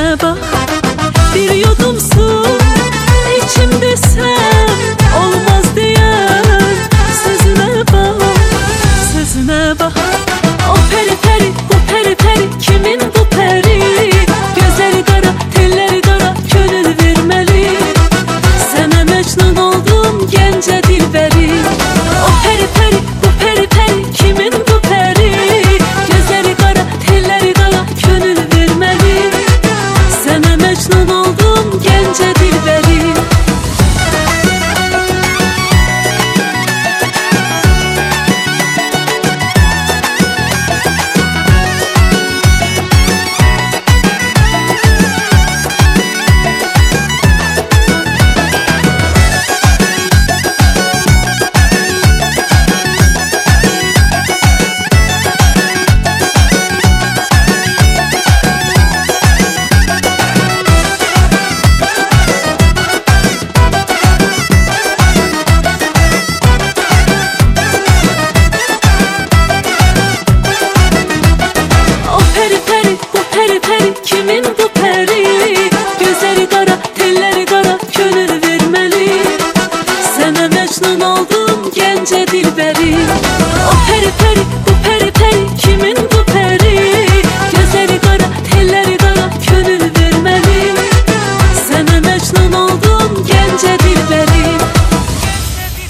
sözüne bak. Bir yudum su içimde sen olmaz diyen sözüne bak, sözüne bak. O peri peri, bu peri peri, kimin bu peri? Gözleri kara, telleri kara, gönül vermeli. Sana Mecnun oldum gence dilberi. O peri peri, bu peri peri, kimin bu peri? Gözleri kara, telleri kara, gönül vermeli. Sana Mecnun oldum gence dilberi. Kimin bu peri? Gözleri kara, telleri kara, gönül vermeli. Sana Mecnun oldum gence dilberi.